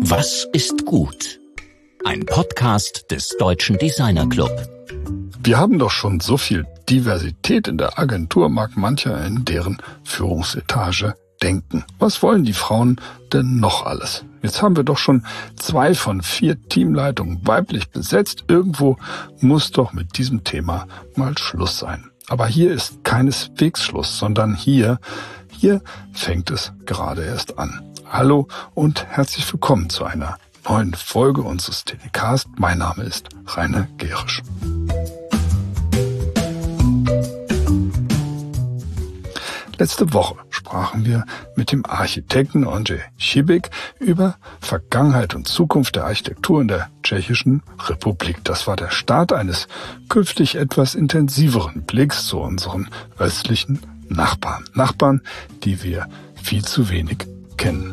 Was ist gut? Ein Podcast des Deutschen Designer Club. Wir haben doch schon so viel Diversität in der Agentur, mag mancher in deren Führungsetage denken. Was wollen die Frauen denn noch alles? Jetzt haben wir doch schon 2 von 4 Teamleitungen weiblich besetzt. Irgendwo muss doch mit diesem Thema mal Schluss sein. Aber hier ist keineswegs Schluss, sondern hier fängt es gerade erst an. Hallo und herzlich willkommen zu einer neuen Folge unseres Telecast. Mein Name ist Rainer Gerisch. Letzte Woche sprachen wir mit dem Architekten Ondřej Šibík über Vergangenheit und Zukunft der Architektur in der Tschechischen Republik. Das war der Start eines künftig etwas intensiveren Blicks zu unseren östlichen Nachbarn. Nachbarn, die wir viel zu wenig kennen.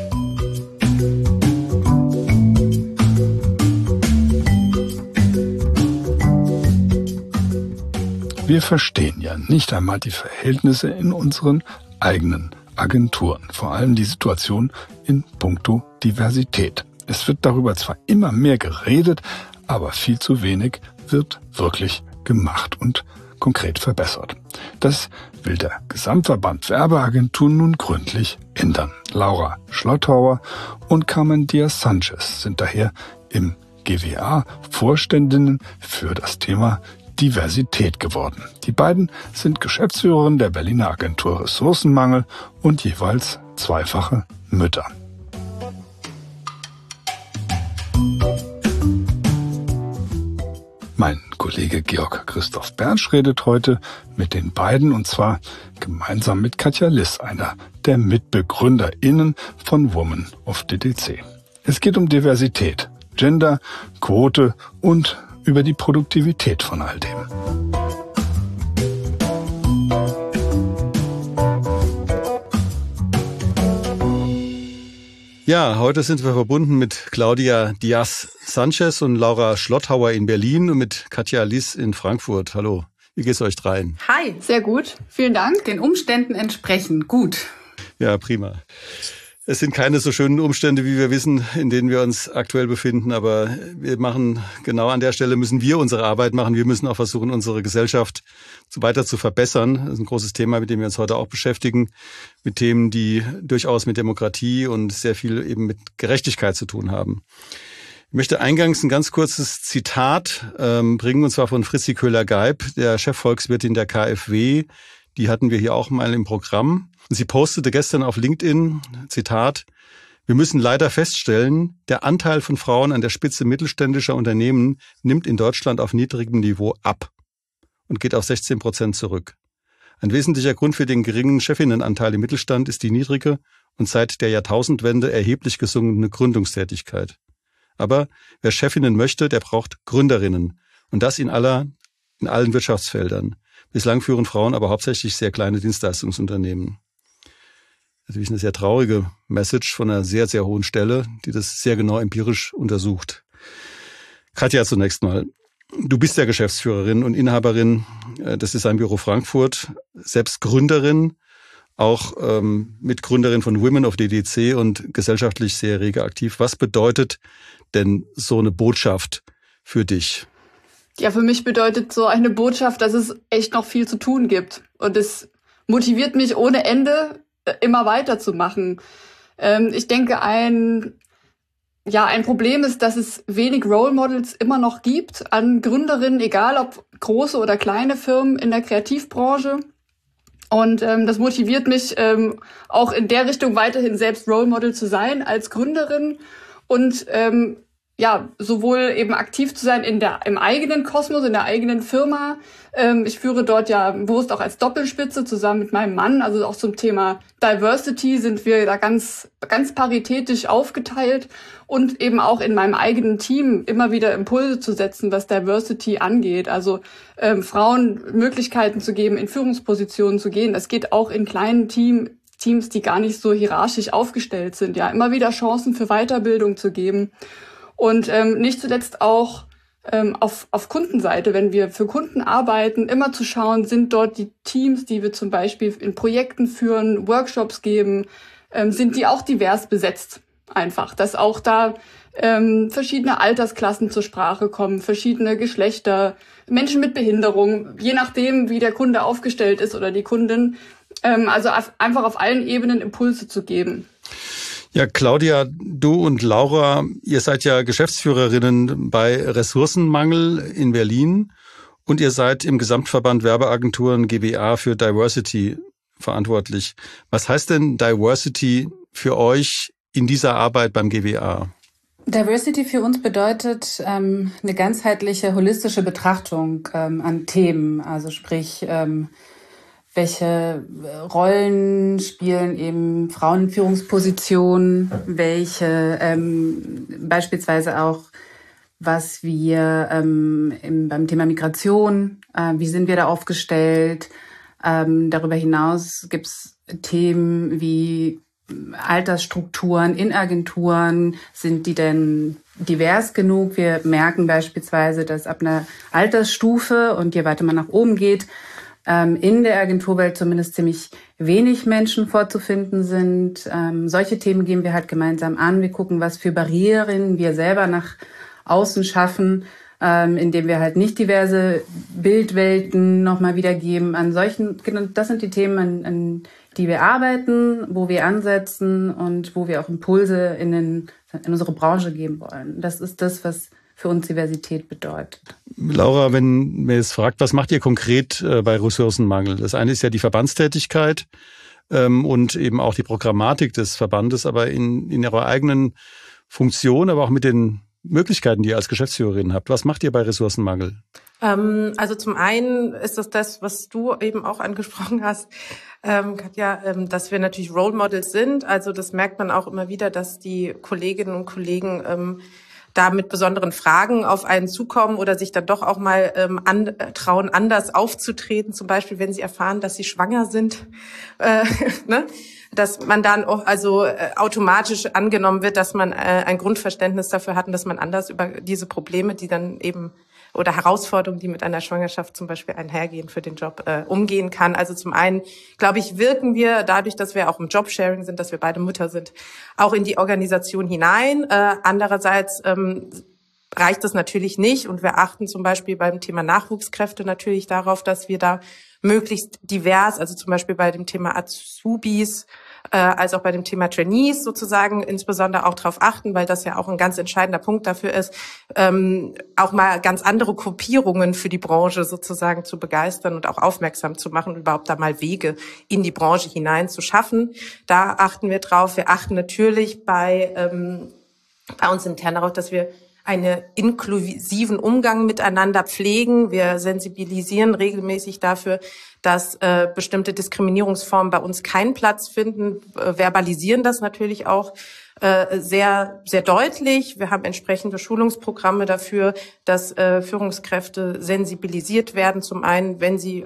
Wir verstehen ja nicht einmal die Verhältnisse in unseren eigenen Agenturen, vor allem die Situation in puncto Diversität. Es wird darüber zwar immer mehr geredet, aber viel zu wenig wird wirklich gemacht und konkret verbessert. Das will der Gesamtverband Werbeagenturen nun gründlich ändern. Laura Schlotthauer und Carmen Diaz-Sanchez sind daher im GWA Vorständinnen für das Thema Diversität geworden. Die beiden sind Geschäftsführerin der Berliner Agentur Ressourcenmangel und jeweils zweifache Mütter. Mein Kollege Georg Christoph Bernsch redet heute mit den beiden und zwar gemeinsam mit Katja Liss, einer der MitbegründerInnen von Women of DDC. Es geht um Diversität, Gender, Quote und über die Produktivität von all dem. Ja, heute sind wir verbunden mit Claudia Diaz-Sanchez und Laura Schlotthauer in Berlin und mit Katja Liss in Frankfurt. Hallo, wie geht's euch dreien? Hi, sehr gut. Vielen Dank. Den Umständen entsprechend gut. Ja, prima. Es sind keine so schönen Umstände, wie wir wissen, in denen wir uns aktuell befinden. Aber wir machen, genau an der Stelle müssen wir unsere Arbeit machen. Wir müssen auch versuchen, unsere Gesellschaft weiter zu verbessern. Das ist ein großes Thema, mit dem wir uns heute auch beschäftigen. Mit Themen, die durchaus mit Demokratie und sehr viel eben mit Gerechtigkeit zu tun haben. Ich möchte eingangs ein ganz kurzes Zitat bringen, und zwar von Fritzi Köhler-Geib, der Chefvolkswirtin der KfW. Die hatten wir hier auch mal im Programm. Und sie postete gestern auf LinkedIn, Zitat, wir müssen leider feststellen, der Anteil von Frauen an der Spitze mittelständischer Unternehmen nimmt in Deutschland auf niedrigem Niveau ab und geht auf 16% zurück. Ein wesentlicher Grund für den geringen Chefinnenanteil im Mittelstand ist die niedrige und seit der Jahrtausendwende erheblich gesunkene Gründungstätigkeit. Aber wer Chefinnen möchte, der braucht Gründerinnen. Und das in allen Wirtschaftsfeldern. Bislang führen Frauen aber hauptsächlich sehr kleine Dienstleistungsunternehmen. Natürlich eine sehr traurige Message von einer sehr, sehr hohen Stelle, die das sehr genau empirisch untersucht. Katja, zunächst mal. Du bist ja Geschäftsführerin und Inhaberin des Designbüro Frankfurt, selbst Gründerin, auch Mitgründerin von Women of DDC und gesellschaftlich sehr rege aktiv. Was bedeutet denn so eine Botschaft für dich? Ja, für mich bedeutet so eine Botschaft, dass es echt noch viel zu tun gibt. Und es motiviert mich ohne Ende, immer weiterzumachen. Ich denke, ein Problem ist, dass es wenig Role Models immer noch gibt an Gründerinnen, egal ob große oder kleine Firmen in der Kreativbranche. Und das motiviert mich auch in der Richtung weiterhin selbst Role Model zu sein als Gründerin und sowohl eben aktiv zu sein im eigenen Kosmos, in der eigenen Firma. Ich führe dort ja bewusst auch als Doppelspitze zusammen mit meinem Mann. Also auch zum Thema Diversity sind wir da ganz, ganz paritätisch aufgeteilt und eben auch in meinem eigenen Team immer wieder Impulse zu setzen, was Diversity angeht. Also Frauen Möglichkeiten zu geben, in Führungspositionen zu gehen. Das geht auch in kleinen Teams, die gar nicht so hierarchisch aufgestellt sind. Ja, immer wieder Chancen für Weiterbildung zu geben. Und nicht zuletzt auch auf Kundenseite, wenn wir für Kunden arbeiten, immer zu schauen, sind dort die Teams, die wir zum Beispiel in Projekten führen, Workshops geben, sind die auch divers besetzt? einfach, dass auch da verschiedene Altersklassen zur Sprache kommen, verschiedene Geschlechter, Menschen mit Behinderung, je nachdem, wie der Kunde aufgestellt ist oder die Kundin. Also einfach auf allen Ebenen Impulse zu geben. Ja, Claudia, du und Laura, ihr seid ja Geschäftsführerinnen bei Ressourcenmangel in Berlin und ihr seid im Gesamtverband Werbeagenturen GWA für Diversity verantwortlich. Was heißt denn Diversity für euch in dieser Arbeit beim GWA? Diversity für uns bedeutet eine ganzheitliche, holistische Betrachtung an Themen. Also sprich, welche Rollen spielen eben Frauen in Führungspositionen, welche beispielsweise auch, was wir beim Thema Migration, wie sind wir da aufgestellt. Darüber hinaus gibt es Themen wie Altersstrukturen in Agenturen, sind die denn divers genug? Wir merken beispielsweise, dass ab einer Altersstufe und je weiter man nach oben geht, in der Agenturwelt zumindest ziemlich wenig Menschen vorzufinden sind. Solche Themen gehen wir halt gemeinsam an. Wir gucken, was für Barrieren wir selber nach außen schaffen, indem wir halt nicht diverse Bildwelten nochmal wiedergeben. Das sind die Themen, an die wir arbeiten, wo wir ansetzen und wo wir auch Impulse in unsere Branche geben wollen. Das ist das, was für uns Diversität bedeutet. Laura, wenn man jetzt fragt, was macht ihr konkret bei Ressourcenmangel? Das eine ist ja die Verbandstätigkeit und eben auch die Programmatik des Verbandes, aber in ihrer eigenen Funktion, aber auch mit den Möglichkeiten, die ihr als Geschäftsführerin habt. Was macht ihr bei Ressourcenmangel? Also zum einen ist das, was du eben auch angesprochen hast, Katja, dass wir natürlich Role Models sind. Also das merkt man auch immer wieder, dass die Kolleginnen und Kollegen da mit besonderen Fragen auf einen zukommen oder sich dann doch auch mal trauen, anders aufzutreten. Zum Beispiel, wenn sie erfahren, dass sie schwanger sind, ne? Dass man dann auch automatisch angenommen wird, dass man ein Grundverständnis dafür hat und dass man anders über diese Probleme, die dann eben oder Herausforderungen, die mit einer Schwangerschaft zum Beispiel einhergehen, für den Job umgehen kann. Also zum einen, glaube ich, wirken wir dadurch, dass wir auch im Jobsharing sind, dass wir beide Mütter sind, auch in die Organisation hinein. Andererseits reicht das natürlich nicht und wir achten zum Beispiel beim Thema Nachwuchskräfte natürlich darauf, dass wir da möglichst divers, also zum Beispiel bei dem Thema Azubis, als auch bei dem Thema Trainees sozusagen insbesondere auch darauf achten, weil das ja auch ein ganz entscheidender Punkt dafür ist, auch mal ganz andere Gruppierungen für die Branche sozusagen zu begeistern und auch aufmerksam zu machen und überhaupt da mal Wege in die Branche hinein zu schaffen. Da achten wir drauf. Wir achten natürlich bei uns intern darauf, dass wir einen inklusiven Umgang miteinander pflegen. Wir sensibilisieren regelmäßig dafür, dass bestimmte Diskriminierungsformen bei uns keinen Platz finden, verbalisieren das natürlich auch sehr, sehr deutlich. Wir haben entsprechende Schulungsprogramme dafür, dass Führungskräfte sensibilisiert werden. Zum einen, wenn sie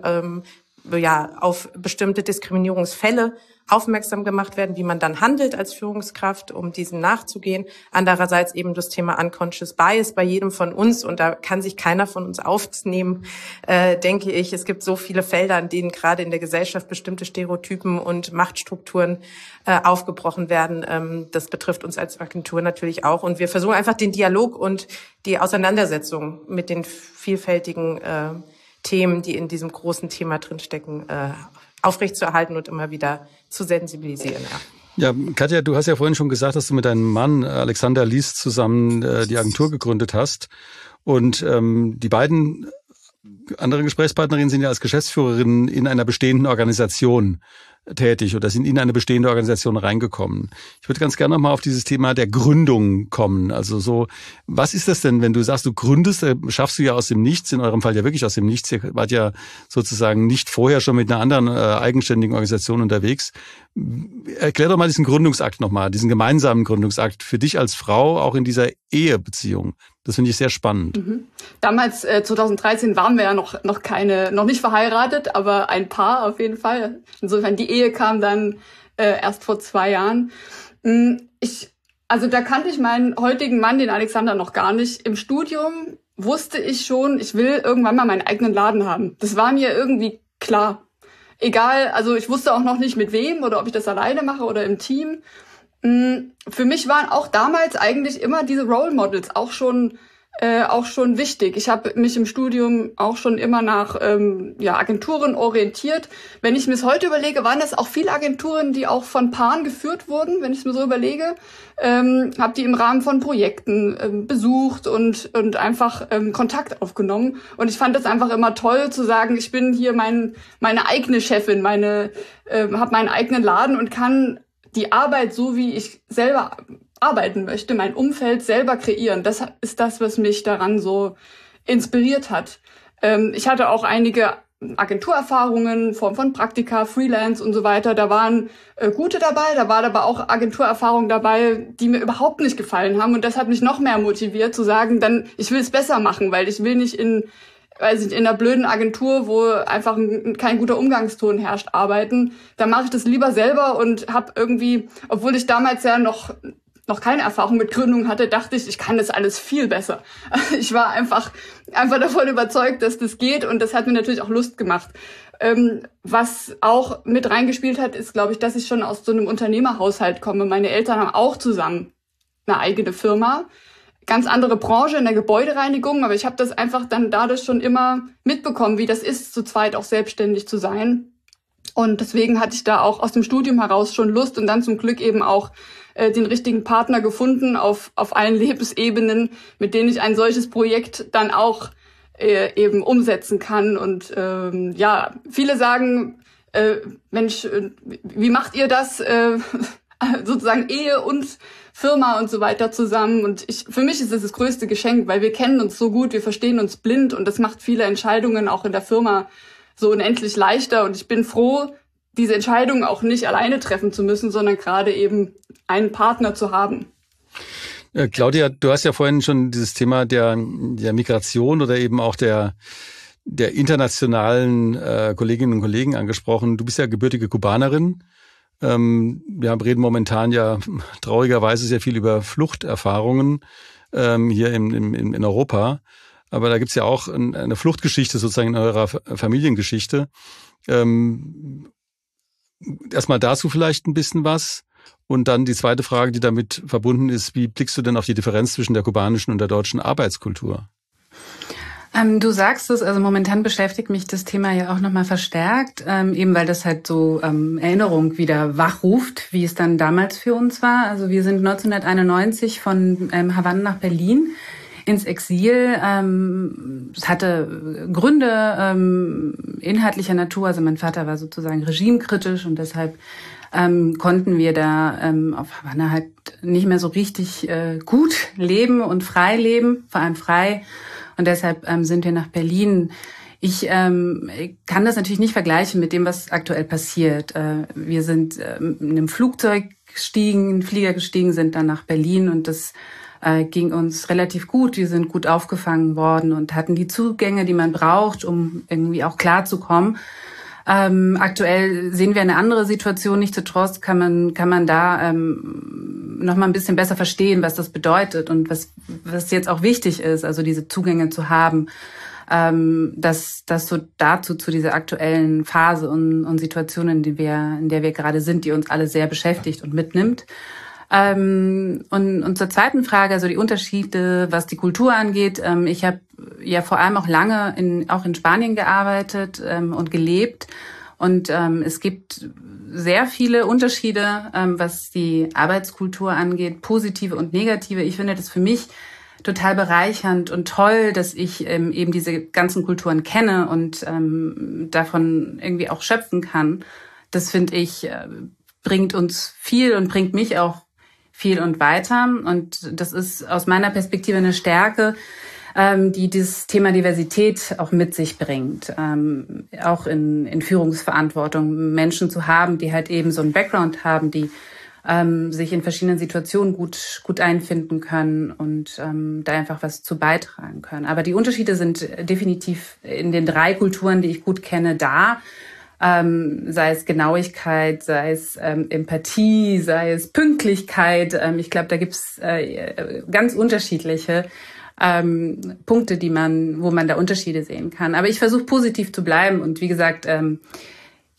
auf bestimmte Diskriminierungsfälle aufmerksam gemacht werden, wie man dann handelt als Führungskraft, um diesen nachzugehen. Andererseits eben das Thema Unconscious Bias bei jedem von uns und da kann sich keiner von uns aufnehmen, denke ich. Es gibt so viele Felder, an denen gerade in der Gesellschaft bestimmte Stereotypen und Machtstrukturen aufgebrochen werden. Das betrifft uns als Agentur natürlich auch und wir versuchen einfach den Dialog und die Auseinandersetzung mit den vielfältigen Themen, die in diesem großen Thema drinstecken, aufrechtzuerhalten und immer wieder zu sensibilisieren. Ja, Katja, du hast ja vorhin schon gesagt, dass du mit deinem Mann Alexander Lies zusammen die Agentur gegründet hast. Und die beiden anderen Gesprächspartnerinnen sind ja als Geschäftsführerinnen in einer bestehenden Organisation tätig oder sind in eine bestehende Organisation reingekommen. Ich würde ganz gerne nochmal auf dieses Thema der Gründung kommen. Also so, was ist das denn, wenn du sagst, du gründest, schaffst du ja aus dem Nichts, in eurem Fall ja wirklich aus dem Nichts, ihr wart ja sozusagen nicht vorher schon mit einer anderen eigenständigen Organisation unterwegs. Erklär doch mal diesen Gründungsakt nochmal, diesen gemeinsamen Gründungsakt für dich als Frau, auch in dieser Ehebeziehung. Das finde ich sehr spannend. Mhm. Damals, 2013, waren wir ja noch nicht verheiratet, aber ein Paar auf jeden Fall. Insofern, die Ehe kam dann erst vor 2 Jahren. Da kannte ich meinen heutigen Mann, den Alexander, noch gar nicht. Im Studium wusste ich schon, ich will irgendwann mal meinen eigenen Laden haben. Das war mir irgendwie klar. Egal, also ich wusste auch noch nicht mit wem oder ob ich das alleine mache oder im Team. Für mich waren auch damals eigentlich immer diese Role Models auch schon wichtig. Ich habe mich im Studium auch schon immer nach Agenturen orientiert. Wenn ich mir es heute überlege, waren das auch viele Agenturen, die auch von Paaren geführt wurden, wenn ich es mir so überlege. Habe die im Rahmen von Projekten besucht und einfach Kontakt aufgenommen. Und ich fand das einfach immer toll zu sagen, ich bin hier meine eigene Chefin, habe meinen eigenen Laden und kann die Arbeit so, wie ich selber arbeiten möchte, mein Umfeld selber kreieren. Das ist das, was mich daran so inspiriert hat. Ich hatte auch einige Agenturerfahrungen in Form von Praktika, Freelance und so weiter. Da waren gute dabei, da war aber auch Agenturerfahrungen dabei, die mir überhaupt nicht gefallen haben. Und das hat mich noch mehr motiviert zu sagen, dann ich will es besser machen, weil ich will nicht in einer blöden Agentur, wo einfach kein guter Umgangston herrscht, arbeiten. Da mache ich das lieber selber und habe irgendwie, obwohl ich damals ja noch keine Erfahrung mit Gründung hatte, dachte ich kann das alles viel besser. Ich war einfach davon überzeugt, dass das geht und das hat mir natürlich auch Lust gemacht. Was auch mit reingespielt hat, ist, glaube ich, dass ich schon aus so einem Unternehmerhaushalt komme. Meine Eltern haben auch zusammen eine eigene Firma. Ganz andere Branche in der Gebäudereinigung, aber ich habe das einfach dann dadurch schon immer mitbekommen, wie das ist, zu zweit auch selbstständig zu sein. Und deswegen hatte ich da auch aus dem Studium heraus schon Lust und dann zum Glück eben auch den richtigen Partner gefunden auf allen Lebensebenen, mit denen ich ein solches Projekt dann auch eben umsetzen kann. Und viele sagen, Mensch, wie macht ihr das? Sozusagen Ehe und Firma und so weiter zusammen. Und für mich ist es das größte Geschenk, weil wir kennen uns so gut, wir verstehen uns blind und das macht viele Entscheidungen auch in der Firma so unendlich leichter. Und ich bin froh, diese Entscheidung auch nicht alleine treffen zu müssen, sondern gerade eben einen Partner zu haben. Claudia, du hast ja vorhin schon dieses Thema der Migration oder eben auch der internationalen Kolleginnen und Kollegen angesprochen. Du bist ja gebürtige Kubanerin. Wir reden momentan ja traurigerweise sehr viel über Fluchterfahrungen hier in Europa. Aber da gibt's ja auch eine Fluchtgeschichte sozusagen in eurer Familiengeschichte. Erstmal dazu vielleicht ein bisschen was. Und dann die zweite Frage, die damit verbunden ist, wie blickst du denn auf die Differenz zwischen der kubanischen und der deutschen Arbeitskultur? Du sagst es, also momentan beschäftigt mich das Thema ja auch nochmal verstärkt, eben weil das halt so Erinnerung wieder wachruft, wie es dann damals für uns war. Also wir sind 1991 von Havanna nach Berlin ins Exil. Es hatte Gründe inhaltlicher Natur. Also mein Vater war sozusagen regimekritisch und deshalb konnten wir da auf Havanna halt nicht mehr so richtig gut leben und frei leben, vor allem frei. Und deshalb sind wir nach Berlin. Ich kann das natürlich nicht vergleichen mit dem, was aktuell passiert. Wir sind in einem Flieger gestiegen, sind dann nach Berlin und das ging uns relativ gut. Wir sind gut aufgefangen worden und hatten die Zugänge, die man braucht, um irgendwie auch klarzukommen. Aktuell sehen wir eine andere Situation. Nichtsdestotrotz kann man da noch mal ein bisschen besser verstehen, was das bedeutet und was jetzt auch wichtig ist, also diese Zugänge zu haben, dass so dazu zu dieser aktuellen Phase und Situation, in der wir gerade sind, die uns alle sehr beschäftigt und mitnimmt. Und zur zweiten Frage, also die Unterschiede, was die Kultur angeht. Ich habe ja vor allem auch lange auch in Spanien gearbeitet und gelebt. Und es gibt sehr viele Unterschiede, was die Arbeitskultur angeht, positive und negative. Ich finde das für mich total bereichernd und toll, dass ich eben diese ganzen Kulturen kenne und davon irgendwie auch schöpfen kann. Das finde ich bringt uns viel und bringt mich auch viel und weiter. Und das ist aus meiner Perspektive eine Stärke, die das Thema Diversität auch mit sich bringt. Auch in Führungsverantwortung Menschen zu haben, die halt eben so einen Background haben, die sich in verschiedenen Situationen gut einfinden können und da einfach was zu beitragen können. Aber die Unterschiede sind definitiv in den 3 Kulturen, die ich gut kenne, da. Sei es Genauigkeit, sei es Empathie, sei es Pünktlichkeit. Ich glaube, da gibt's ganz unterschiedliche Punkte, wo man da Unterschiede sehen kann. Aber ich versuche positiv zu bleiben und wie gesagt,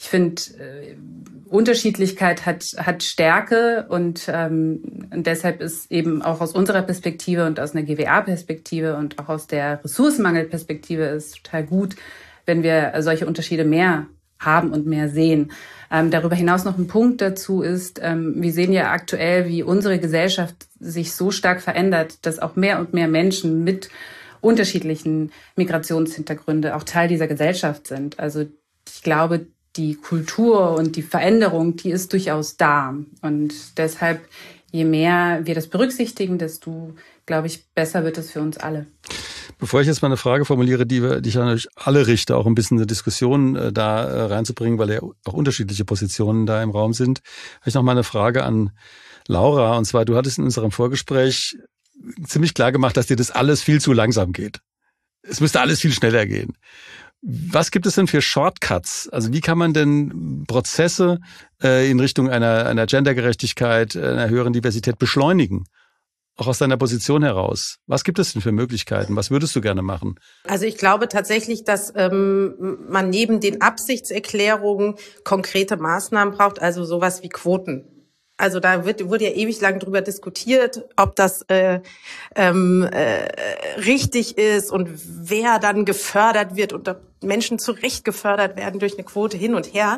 Ich finde, Unterschiedlichkeit hat Stärke und deshalb ist eben auch aus unserer Perspektive und aus einer GWA-Perspektive und auch aus der Ressourcenmangelperspektive ist total gut, wenn wir solche Unterschiede mehr haben und mehr sehen. Darüber hinaus noch ein Punkt dazu ist, wir sehen ja aktuell, wie unsere Gesellschaft sich so stark verändert, dass auch mehr und mehr Menschen mit unterschiedlichen Migrationshintergründen auch Teil dieser Gesellschaft sind. Also ich glaube, die Kultur und die Veränderung, die ist durchaus da. Und deshalb, je mehr wir das berücksichtigen, desto, glaube ich, besser wird es für uns alle. Bevor ich jetzt mal eine Frage formuliere, die ich an euch alle richte, auch ein bisschen eine Diskussion da reinzubringen, weil ja auch unterschiedliche Positionen da im Raum sind, habe ich noch mal eine Frage an Laura. Und zwar, du hattest in unserem Vorgespräch ziemlich klar gemacht, dass dir das alles viel zu langsam geht. Es müsste alles viel schneller gehen. Was gibt es denn für Shortcuts? Also wie kann man denn Prozesse in Richtung einer Gendergerechtigkeit, einer höheren Diversität beschleunigen? Auch aus deiner Position heraus. Was gibt es denn für Möglichkeiten? Was würdest du gerne machen? Also ich glaube tatsächlich, dass man neben den Absichtserklärungen konkrete Maßnahmen braucht, also sowas wie Quoten. Also da wurde ja ewig lang drüber diskutiert, ob das richtig ist und wer dann gefördert wird und ob Menschen zu Recht gefördert werden durch eine Quote hin und her.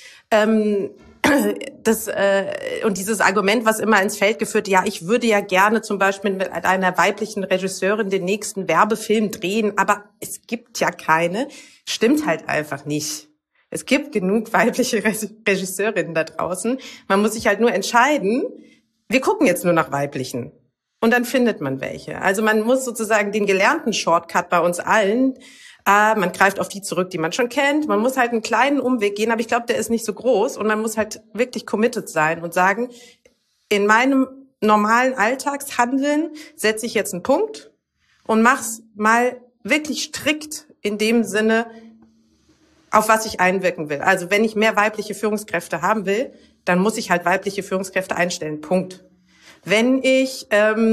Und dieses Argument, was immer ins Feld geführt, ja, ich würde ja gerne zum Beispiel mit einer weiblichen Regisseurin den nächsten Werbefilm drehen, aber es gibt ja keine, stimmt halt einfach nicht. Es gibt genug weibliche Regisseurinnen da draußen. Man muss sich halt nur entscheiden, wir gucken jetzt nur nach weiblichen. Und dann findet man welche. Also man muss sozusagen den gelernten Shortcut bei uns allen, man greift auf die zurück, die man schon kennt. Man muss halt einen kleinen Umweg gehen, aber ich glaube, der ist nicht so groß. Und man muss halt wirklich committed sein und sagen, in meinem normalen Alltagshandeln setze ich jetzt einen Punkt und mach's mal wirklich strikt in dem Sinne, auf was ich einwirken will. Also wenn ich mehr weibliche Führungskräfte haben will, dann muss ich halt weibliche Führungskräfte einstellen. Punkt. Wenn ich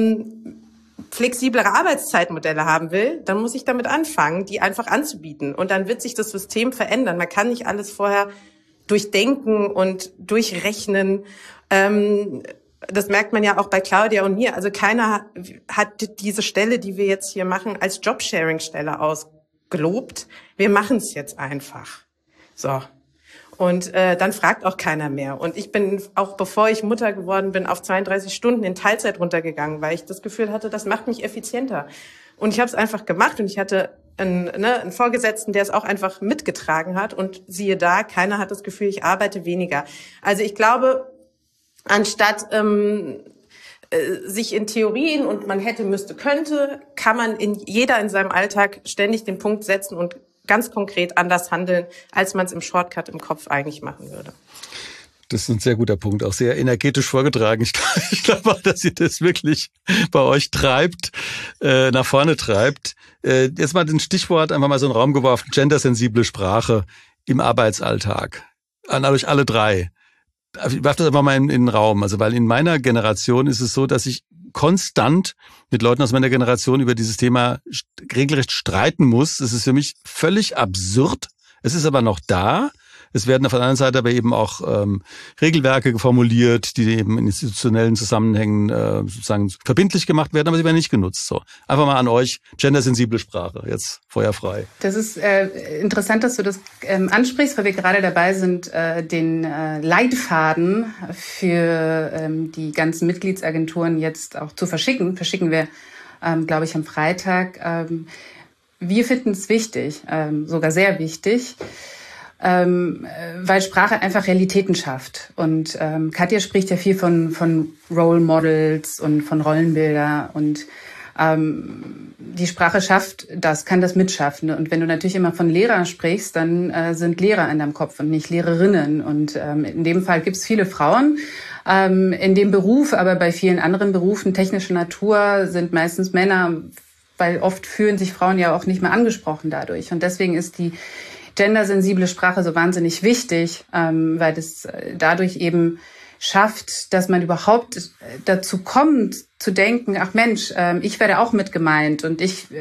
flexiblere Arbeitszeitmodelle haben will, dann muss ich damit anfangen, die einfach anzubieten. Und dann wird sich das System verändern. Man kann nicht alles vorher durchdenken und durchrechnen. Das merkt man ja auch bei Claudia und mir. Also keiner hat diese Stelle, die wir jetzt hier machen, als Jobsharing-Stelle ausgelobt. Wir machen es jetzt einfach. So. Und dann fragt auch keiner mehr. Und ich bin, auch bevor ich Mutter geworden bin, auf 32 Stunden in Teilzeit runtergegangen, weil ich das Gefühl hatte, das macht mich effizienter. Und ich habe es einfach gemacht und ich hatte einen Vorgesetzten, der es auch einfach mitgetragen hat. Und siehe da, keiner hat das Gefühl, ich arbeite weniger. Also ich glaube, anstatt sich in Theorien und man hätte, müsste, könnte, kann man jeder in seinem Alltag ständig den Punkt setzen und ganz konkret anders handeln, als man es im Shortcut im Kopf eigentlich machen würde. Das ist ein sehr guter Punkt, auch sehr energetisch vorgetragen. Ich glaube auch, dass ihr das wirklich bei euch treibt, nach vorne treibt. Jetzt mal ein Stichwort, einfach mal so in den Raum geworfen, gendersensible Sprache im Arbeitsalltag. An euch alle drei. Ich werfe das einfach mal in den Raum. Also, weil in meiner Generation ist es so, dass ich konstant mit Leuten aus meiner Generation über dieses Thema regelrecht streiten muss. Es ist für mich völlig absurd. Es ist aber noch da. Es werden auf der anderen Seite aber eben auch Regelwerke formuliert, die eben in institutionellen Zusammenhängen sozusagen verbindlich gemacht werden, aber sie werden nicht genutzt. So, einfach mal an euch, gendersensible Sprache, jetzt feuerfrei. Das ist interessant, dass du das ansprichst, weil wir gerade dabei sind, den Leitfaden für die ganzen Mitgliedsagenturen jetzt auch zu verschicken. Verschicken wir, glaube ich, am Freitag. Wir finden es wichtig, sogar sehr wichtig, weil Sprache einfach Realitäten schafft. Und Katja spricht ja viel von Role Models und von Rollenbilder. Und die Sprache schafft das, kann das mitschaffen. Und wenn du natürlich immer von Lehrer sprichst, dann sind Lehrer in deinem Kopf und nicht Lehrerinnen. Und in dem Fall gibt es viele Frauen in dem Beruf, aber bei vielen anderen Berufen technischer Natur sind meistens Männer, weil oft fühlen sich Frauen ja auch nicht mehr angesprochen dadurch. Und deswegen ist die gendersensible Sprache so wahnsinnig wichtig, weil es dadurch eben schafft, dass man überhaupt dazu kommt, zu denken, ach Mensch, ich werde auch mit gemeint und ich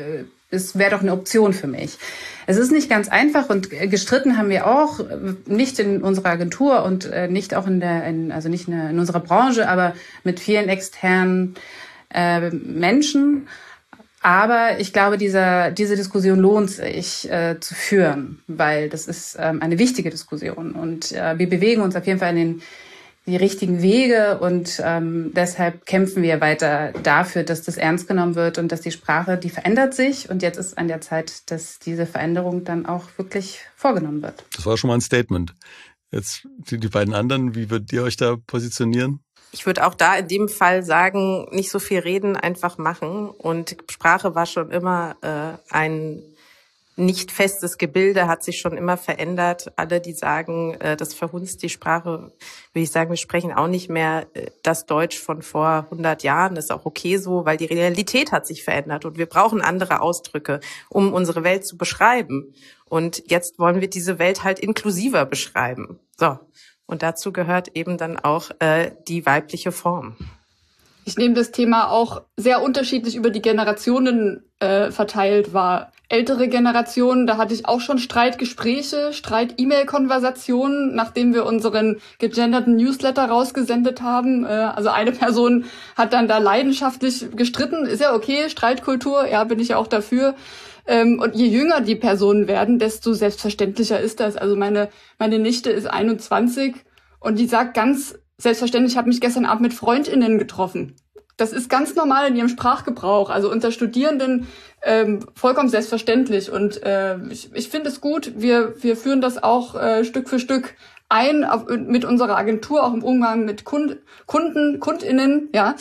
es wäre doch eine Option für mich. Es ist nicht ganz einfach und gestritten haben wir auch, nicht in unserer Agentur und nicht auch nicht in unserer Branche, aber mit vielen externen Menschen. Aber ich glaube, diese Diskussion lohnt sich zu führen, weil das ist eine wichtige Diskussion und wir bewegen uns auf jeden Fall in die richtigen Wege und deshalb kämpfen wir weiter dafür, dass das ernst genommen wird und dass die Sprache, die verändert sich und jetzt ist an der Zeit, dass diese Veränderung dann auch wirklich vorgenommen wird. Das war schon mal ein Statement. Jetzt die beiden anderen, wie würdet ihr euch da positionieren? Ich würde auch da in dem Fall sagen, nicht so viel reden, einfach machen. Und Sprache war schon immer ein nicht festes Gebilde, hat sich schon immer verändert. Alle, die sagen, das verhunzt die Sprache, würde ich sagen, wir sprechen auch nicht mehr das Deutsch von vor 100 Jahren. Das ist auch okay so, weil die Realität hat sich verändert und wir brauchen andere Ausdrücke, um unsere Welt zu beschreiben. Und jetzt wollen wir diese Welt halt inklusiver beschreiben. So. Und dazu gehört eben dann auch die weibliche Form. Ich nehme das Thema auch sehr unterschiedlich über die Generationen verteilt wahr. Ältere Generationen, da hatte ich auch schon Streitgespräche, Streit-E-Mail-Konversationen, nachdem wir unseren gegenderten Newsletter rausgesendet haben. Also eine Person hat dann da leidenschaftlich gestritten. Ist ja okay, Streitkultur, ja, bin ich ja auch dafür. Und je jünger die Personen werden, desto selbstverständlicher ist das. Also meine Nichte ist 21 und die sagt ganz selbstverständlich, ich habe mich gestern Abend mit FreundInnen getroffen. Das ist ganz normal in ihrem Sprachgebrauch, also unter Studierenden vollkommen selbstverständlich. Und ich finde es gut, wir führen das auch Stück für Stück ein mit unserer Agentur, auch im Umgang mit KundInnen, ja.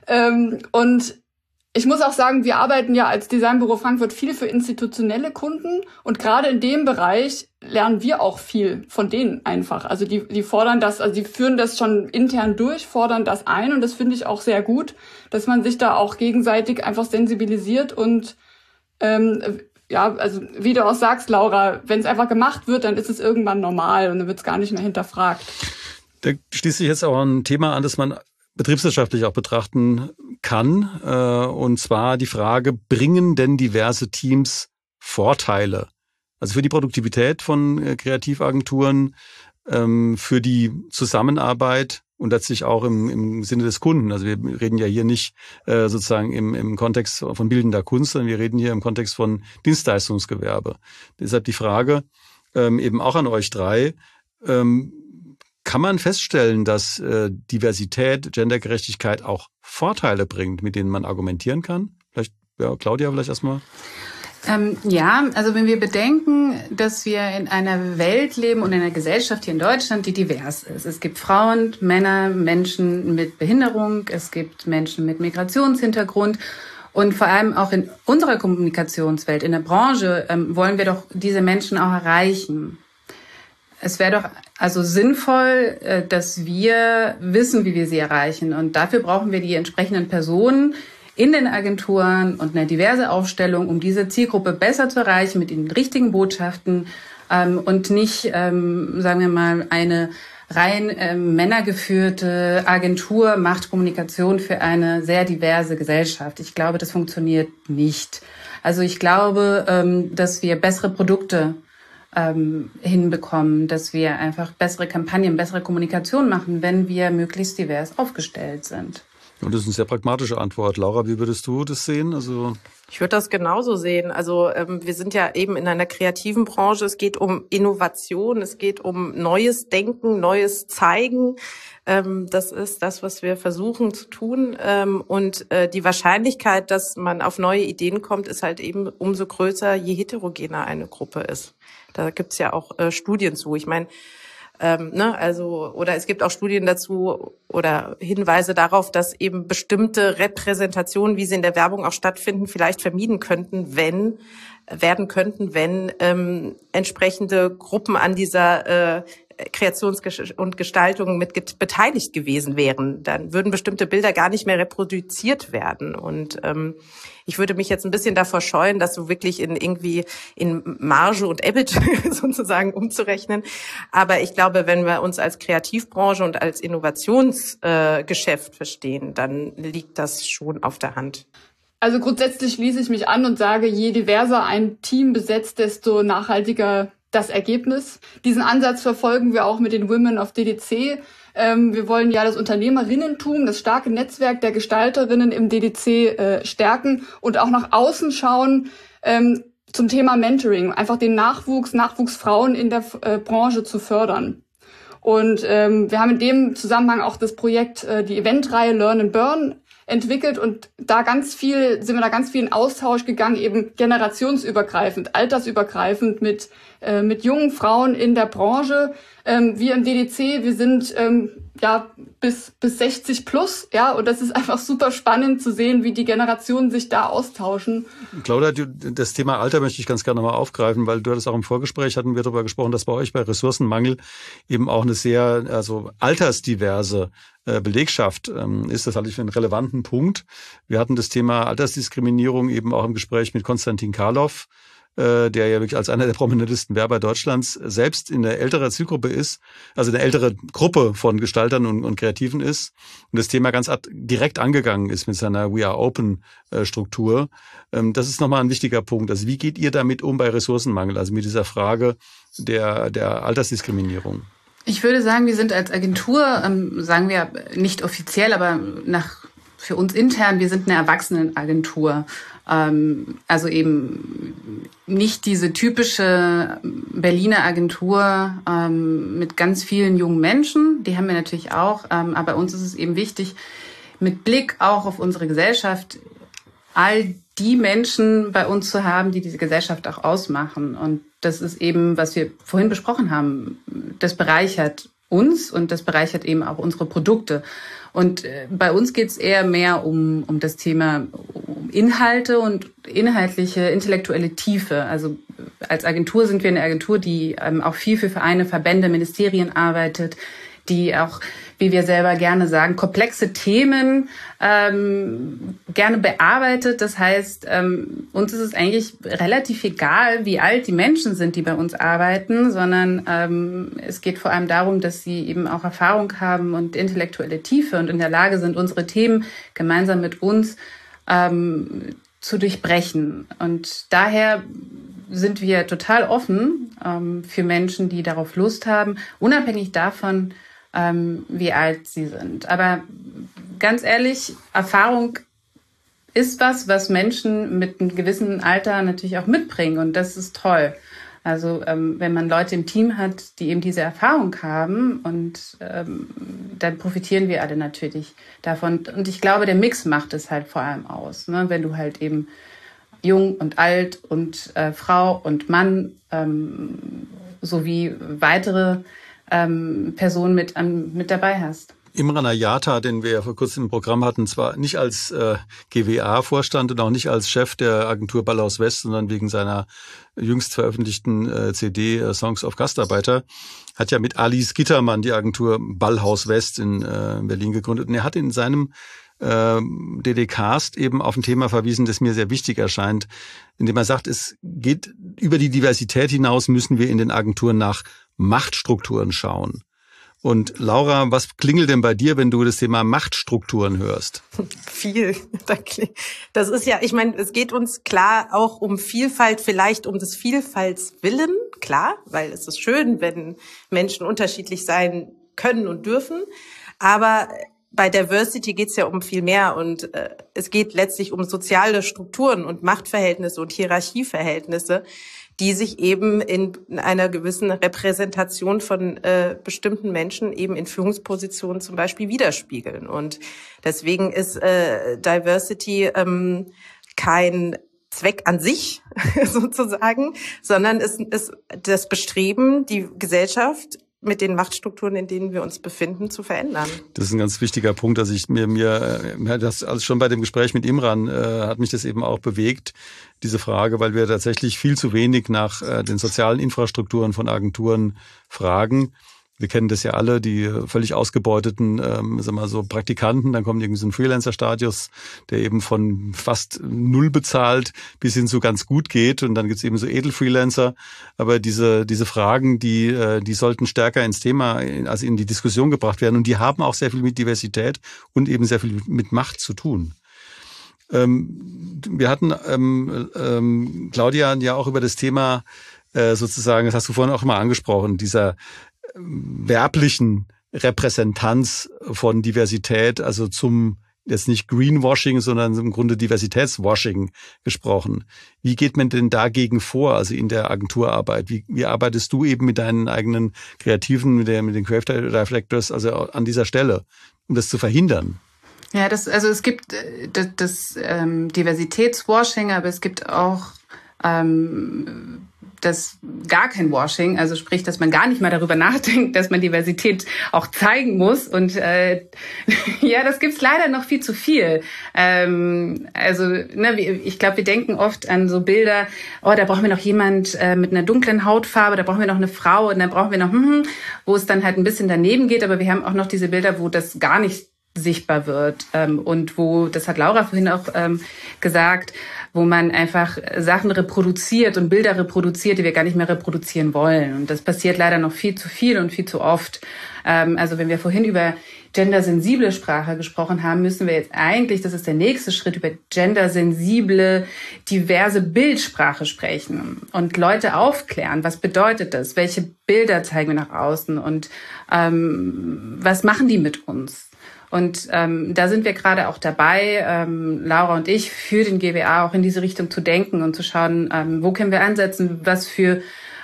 Und ich muss auch sagen, wir arbeiten ja als Designbüro Frankfurt viel für institutionelle Kunden und gerade in dem Bereich lernen wir auch viel von denen einfach. Also die fordern das, also die führen das schon intern durch, fordern das ein und das finde ich auch sehr gut, dass man sich da auch gegenseitig einfach sensibilisiert und ja, also wie du auch sagst, Laura, wenn es einfach gemacht wird, dann ist es irgendwann normal und dann wird es gar nicht mehr hinterfragt. Da schließt sich jetzt auch ein Thema an, das man betriebswirtschaftlich auch betrachten kann. Und zwar die Frage, bringen denn diverse Teams Vorteile? Also für die Produktivität von Kreativagenturen, für die Zusammenarbeit und letztlich auch im Sinne des Kunden. Also wir reden ja hier nicht sozusagen im Kontext von bildender Kunst, sondern wir reden hier im Kontext von Dienstleistungsgewerbe. Deshalb die Frage eben auch an euch drei, kann man feststellen, dass Diversität, Gendergerechtigkeit auch Vorteile bringt, mit denen man argumentieren kann? Vielleicht, ja, Claudia, vielleicht erstmal. Ja, also wenn wir bedenken, dass wir in einer Welt leben und in einer Gesellschaft hier in Deutschland, die divers ist. Es gibt Frauen, Männer, Menschen mit Behinderung, es gibt Menschen mit Migrationshintergrund. Und vor allem auch in unserer Kommunikationswelt, in der Branche, wollen wir doch diese Menschen auch erreichen. Es wäre doch also sinnvoll, dass wir wissen, wie wir sie erreichen. Und dafür brauchen wir die entsprechenden Personen in den Agenturen und eine diverse Aufstellung, um diese Zielgruppe besser zu erreichen mit den richtigen Botschaften und nicht, sagen wir mal, eine rein männergeführte Agentur macht Kommunikation für eine sehr diverse Gesellschaft. Ich glaube, das funktioniert nicht. Also ich glaube, dass wir bessere Produkte hinbekommen, dass wir einfach bessere Kampagnen, bessere Kommunikation machen, wenn wir möglichst divers aufgestellt sind. Und das ist eine sehr pragmatische Antwort. Laura, wie würdest du das sehen? Also ich würde das genauso sehen. Also wir sind ja eben in einer kreativen Branche. Es geht um Innovation, es geht um neues Denken, neues Zeigen. Das ist das, was wir versuchen zu tun. Und die Wahrscheinlichkeit, dass man auf neue Ideen kommt, ist halt eben umso größer, je heterogener eine Gruppe ist. Da gibt's ja auch Studien zu. Ich meine, oder es gibt auch Studien dazu oder Hinweise darauf, dass eben bestimmte Repräsentationen, wie sie in der Werbung auch stattfinden, vielleicht vermieden werden könnten, wenn entsprechende Gruppen an dieser Kreations- und Gestaltung mit beteiligt gewesen wären. Dann würden bestimmte Bilder gar nicht mehr reproduziert werden. Und ich würde mich jetzt ein bisschen davor scheuen, das so wirklich in Marge und EBIT sozusagen umzurechnen. Aber ich glaube, wenn wir uns als Kreativbranche und als Innovationsgeschäft verstehen, dann liegt das schon auf der Hand. Also grundsätzlich schließe ich mich an und sage, je diverser ein Team besetzt, desto nachhaltiger das Ergebnis. Diesen Ansatz verfolgen wir auch mit den Women of DDC. Wir wollen ja das Unternehmerinnentum, das starke Netzwerk der Gestalterinnen im DDC stärken und auch nach außen schauen zum Thema Mentoring, einfach den Nachwuchsfrauen in der Branche zu fördern. Und wir haben in dem Zusammenhang auch das Projekt, die Eventreihe Learn and Burn entwickelt und sind wir da ganz viel in Austausch gegangen, eben generationsübergreifend, altersübergreifend mit jungen Frauen in der Branche. Wir im DDC, wir sind bis 60 plus, ja, und das ist einfach super spannend zu sehen, wie die Generationen sich da austauschen. Claudia, das Thema Alter möchte ich ganz gerne nochmal aufgreifen, weil du hattest auch im Vorgespräch, hatten wir darüber gesprochen, dass bei euch bei Ressourcenmangel eben auch eine sehr altersdiverse Belegschaft ist. Das halte ich für einen relevanten Punkt. Wir hatten das Thema Altersdiskriminierung eben auch im Gespräch mit Konstantin Karloff, der ja wirklich als einer der prominentesten Werber Deutschlands selbst in der älteren Zielgruppe ist, also eine ältere Gruppe von Gestaltern und Kreativen ist und das Thema ganz direkt angegangen ist mit seiner We Are Open Struktur. Das ist nochmal ein wichtiger Punkt. Also wie geht ihr damit um bei Ressourcenmangel, also mit dieser Frage der Altersdiskriminierung? Ich würde sagen, wir sind als Agentur, sagen wir nicht offiziell, aber für uns intern, wir sind eine Erwachsenenagentur. Also eben nicht diese typische Berliner Agentur mit ganz vielen jungen Menschen, die haben wir natürlich auch, aber bei uns ist es eben wichtig, mit Blick auch auf unsere Gesellschaft, all die Menschen bei uns zu haben, die diese Gesellschaft auch ausmachen. Und das ist eben, was wir vorhin besprochen haben, das bereichert uns und das bereichert eben auch unsere Produkte. Und bei uns geht es eher mehr um das Thema um Inhalte und inhaltliche, intellektuelle Tiefe. Also als Agentur sind wir eine Agentur, die auch viel für Vereine, Verbände, Ministerien arbeitet, die auch, wie wir selber gerne sagen, komplexe Themen gerne bearbeitet. Das heißt, uns ist es eigentlich relativ egal, wie alt die Menschen sind, die bei uns arbeiten, sondern es geht vor allem darum, dass sie eben auch Erfahrung haben und intellektuelle Tiefe und in der Lage sind, unsere Themen gemeinsam mit uns zu durchbrechen. Und daher sind wir total offen für Menschen, die darauf Lust haben, unabhängig davon, wie alt sie sind. Aber ganz ehrlich, Erfahrung ist was Menschen mit einem gewissen Alter natürlich auch mitbringen. Und das ist toll. Also wenn man Leute im Team hat, die eben diese Erfahrung haben, und dann profitieren wir alle natürlich davon. Und ich glaube, der Mix macht es halt vor allem aus. Ne? Wenn du halt eben jung und alt und Frau und Mann sowie weitere Personen mit dabei hast. Imran Ayata, den wir ja vor kurzem im Programm hatten, zwar nicht als GWA-Vorstand und auch nicht als Chef der Agentur Ballhaus West, sondern wegen seiner jüngst veröffentlichten CD Songs of Gastarbeiter, hat ja mit Alice Gittermann die Agentur Ballhaus West in Berlin gegründet. Und er hat in seinem DD-Cast eben auf ein Thema verwiesen, das mir sehr wichtig erscheint, indem er sagt, es geht über die Diversität hinaus, müssen wir in den Agenturen nach Machtstrukturen schauen. Und Laura, was klingelt denn bei dir, wenn du das Thema Machtstrukturen hörst? Viel. Das ist ja, ich meine, es geht uns klar auch um Vielfalt, vielleicht um des Vielfaltswillen, klar, weil es ist schön, wenn Menschen unterschiedlich sein können und dürfen. Aber bei Diversity geht es ja um viel mehr, und es geht letztlich um soziale Strukturen und Machtverhältnisse und Hierarchieverhältnisse, die sich eben in einer gewissen Repräsentation von bestimmten Menschen eben in Führungspositionen zum Beispiel widerspiegeln. Und deswegen ist Diversity kein Zweck an sich sozusagen, sondern es ist das Bestreben, die Gesellschaft mit den Machtstrukturen, in denen wir uns befinden, zu verändern. Das ist ein ganz wichtiger Punkt. Also mir das also schon bei dem Gespräch mit Imran hat mich das eben auch bewegt, diese Frage, weil wir tatsächlich viel zu wenig nach den sozialen Infrastrukturen von Agenturen fragen. Wir kennen das ja alle, die völlig ausgebeuteten, Praktikanten. Dann kommt irgendwie so ein Freelancer-Status, der eben von fast 0 bezahlt bis hin zu ganz gut geht. Und dann gibt's eben so Edelfreelancer. Aber diese Fragen, die sollten stärker ins Thema, also in die Diskussion gebracht werden. Und die haben auch sehr viel mit Diversität und eben sehr viel mit Macht zu tun. Wir hatten Claudia ja auch über das Thema sozusagen, das hast du vorhin auch mal angesprochen, dieser werblichen Repräsentanz von Diversität, also zum jetzt nicht Greenwashing, sondern im Grunde Diversitätswashing gesprochen. Wie geht man denn dagegen vor, also in der Agenturarbeit? Wie arbeitest du eben mit deinen eigenen Kreativen, mit den Creative Directors, also an dieser Stelle, um das zu verhindern? Ja, es gibt das Diversitätswashing, aber es gibt auch das gar kein Washing, also sprich, dass man gar nicht mal darüber nachdenkt, dass man Diversität auch zeigen muss. Und ja, das gibt's leider noch viel zu viel. Ich glaube, wir denken oft an so Bilder, da brauchen wir noch jemand mit einer dunklen Hautfarbe, da brauchen wir noch eine Frau und dann brauchen wir noch, wo es dann halt ein bisschen daneben geht. Aber wir haben auch noch diese Bilder, wo das gar nicht sichtbar wird und wo, das hat Laura vorhin auch gesagt, wo man einfach Sachen reproduziert und Bilder reproduziert, die wir gar nicht mehr reproduzieren wollen. Und das passiert leider noch viel zu viel und viel zu oft. Also wenn wir vorhin über gendersensible Sprache gesprochen haben, müssen wir jetzt eigentlich, das ist der nächste Schritt, über gendersensible, diverse Bildsprache sprechen und Leute aufklären. Was bedeutet das? Welche Bilder zeigen wir nach außen? Und was machen die mit uns? Und da sind wir gerade auch dabei, Laura und ich, für den GWA auch in diese Richtung zu denken und zu schauen, wo können wir ansetzen, was für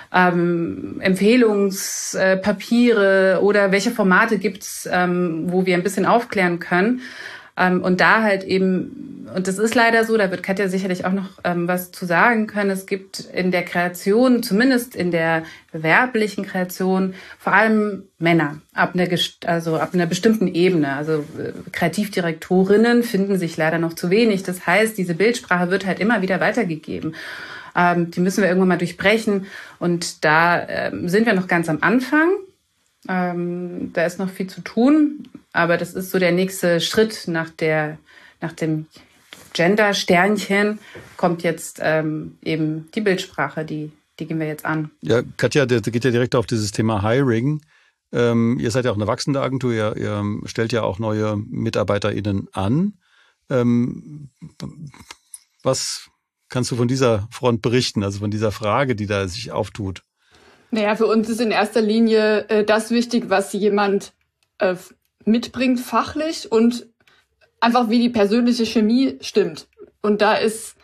Empfehlungspapiere oder welche Formate gibt's, wo wir ein bisschen aufklären können. Und da halt eben, und das ist leider so, da wird Katja sicherlich auch noch was zu sagen können, es gibt in der Kreation, zumindest in der werblichen Kreation, vor allem Männer ab einer bestimmten Ebene. Also Kreativdirektorinnen finden sich leider noch zu wenig. Das heißt, diese Bildsprache wird halt immer wieder weitergegeben. Die müssen wir irgendwann mal durchbrechen. Und da sind wir noch ganz am Anfang. Da ist noch viel zu tun, aber das ist so der nächste Schritt nach dem Gender-Sternchen kommt jetzt eben die Bildsprache, die gehen wir jetzt an. Ja, Katja, der geht ja direkt auf dieses Thema Hiring. Ihr seid ja auch eine wachsende Agentur, ihr stellt ja auch neue MitarbeiterInnen an. Was kannst du von dieser Front berichten, also von dieser Frage, die da sich auftut? Naja, für uns ist in erster Linie das wichtig, was jemand mitbringt fachlich und einfach wie die persönliche Chemie stimmt. Und da ist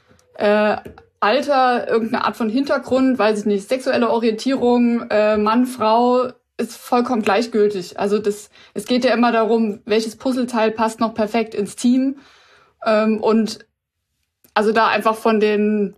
Alter, irgendeine Art von Hintergrund, weiß ich nicht, sexuelle Orientierung, Mann, Frau, ist vollkommen gleichgültig. Also es geht ja immer darum, welches Puzzleteil passt noch perfekt ins Team. Und also da einfach von der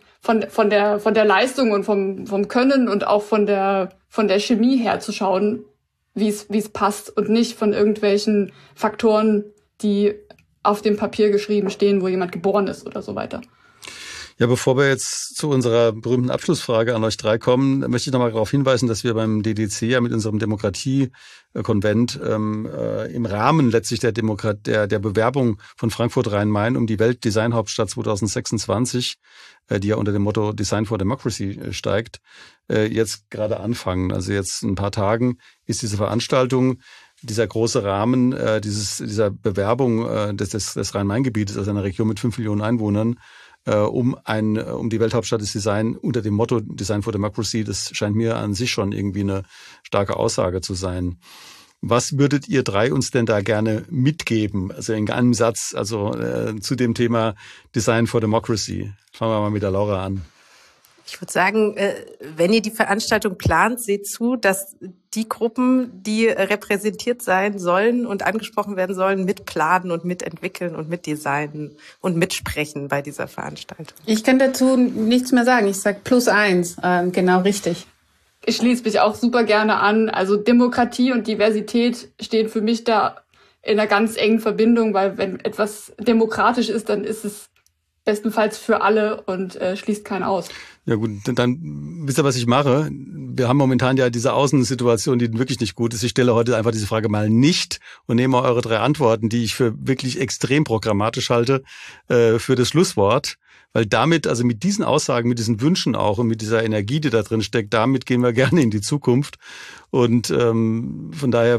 Leistung und vom Können und auch von der Chemie her zu schauen, wie es passt und nicht von irgendwelchen Faktoren, die auf dem Papier geschrieben stehen, wo jemand geboren ist oder so weiter. Ja, bevor wir jetzt zu unserer berühmten Abschlussfrage an euch drei kommen, möchte ich nochmal darauf hinweisen, dass wir beim DDC ja mit unserem Demokratiekonvent im Rahmen letztlich der Bewerbung von Frankfurt Rhein-Main um die Weltdesignhauptstadt 2026, die ja unter dem Motto Design for Democracy steigt, jetzt gerade anfangen. Also jetzt in ein paar Tagen ist diese Veranstaltung, dieser große Rahmen dieser Bewerbung des Rhein-Main-Gebietes, also einer Region mit 5 Millionen Einwohnern, um die Welthauptstadt des Design unter dem Motto Design for Democracy, das scheint mir an sich schon irgendwie eine starke Aussage zu sein. Was würdet ihr drei uns denn da gerne mitgeben? Also in einem Satz, zu dem Thema Design for Democracy. Fangen wir mal mit der Laura an. Ich würde sagen, wenn ihr die Veranstaltung plant, seht zu, dass die Gruppen, die repräsentiert sein sollen und angesprochen werden sollen, mitplanen und mitentwickeln und mitdesignen und mitsprechen bei dieser Veranstaltung. Ich kann dazu nichts mehr sagen. Ich sage +1. Genau richtig. Ich schließe mich auch super gerne an. Also Demokratie und Diversität stehen für mich da in einer ganz engen Verbindung, weil wenn etwas demokratisch ist, dann ist es bestenfalls für alle und schließt keinen aus. Ja gut, dann wisst ihr, was ich mache. Wir haben momentan ja diese Außensituation, die wirklich nicht gut ist. Ich stelle heute einfach diese Frage mal nicht und nehme eure 3 Antworten, die ich für wirklich extrem programmatisch halte, für das Schlusswort. Weil damit, also mit diesen Aussagen, mit diesen Wünschen auch und mit dieser Energie, die da drin steckt, damit gehen wir gerne in die Zukunft. Und von daher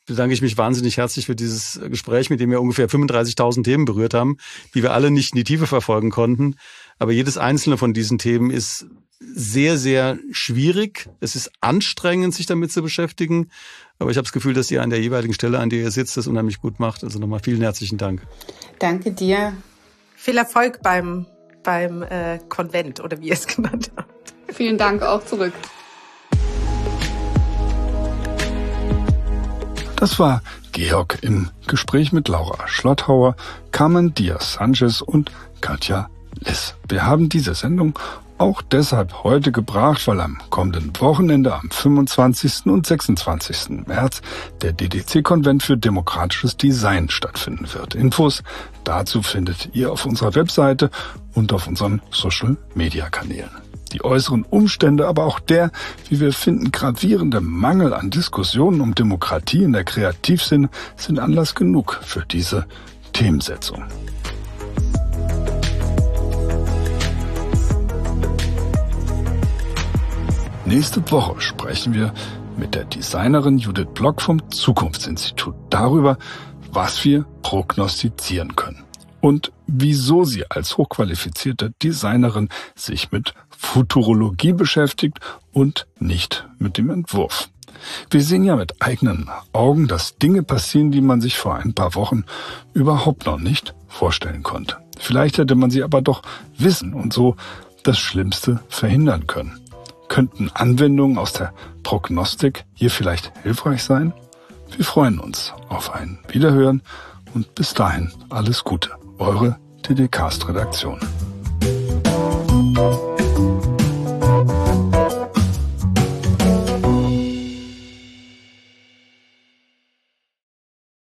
bedanke ich mich wahnsinnig herzlich für dieses Gespräch, mit dem wir ungefähr 35.000 Themen berührt haben, die wir alle nicht in die Tiefe verfolgen konnten. Aber jedes einzelne von diesen Themen ist sehr, sehr schwierig. Es ist anstrengend, sich damit zu beschäftigen. Aber ich habe das Gefühl, dass ihr an der jeweiligen Stelle, an der ihr sitzt, das unheimlich gut macht. Also nochmal vielen herzlichen Dank. Danke dir. Viel Erfolg beim Konvent oder wie ihr es genannt habt. Vielen Dank auch zurück. Das war Georg im Gespräch mit Laura Schlotthauer, Carmen Diaz-Sanchez und Katja Liss. Wir haben diese Sendung auch deshalb heute gebracht, weil am kommenden Wochenende am 25. und 26. März der DDC-Konvent für demokratisches Design stattfinden wird. Infos dazu findet ihr auf unserer Webseite und auf unseren Social-Media-Kanälen. Die äußeren Umstände, aber auch der, wie wir finden, gravierende Mangel an Diskussionen um Demokratie in der Kreativszene sind Anlass genug für diese Themensetzung. Nächste Woche sprechen wir mit der Designerin Judith Block vom Zukunftsinstitut darüber, was wir prognostizieren können und wieso sie als hochqualifizierte Designerin sich mit Futurologie beschäftigt und nicht mit dem Entwurf. Wir sehen ja mit eigenen Augen, dass Dinge passieren, die man sich vor ein paar Wochen überhaupt noch nicht vorstellen konnte. Vielleicht hätte man sie aber doch wissen und so das Schlimmste verhindern können. Könnten Anwendungen aus der Prognostik hier vielleicht hilfreich sein? Wir freuen uns auf ein Wiederhören und bis dahin alles Gute. Eure DDcast-Redaktion.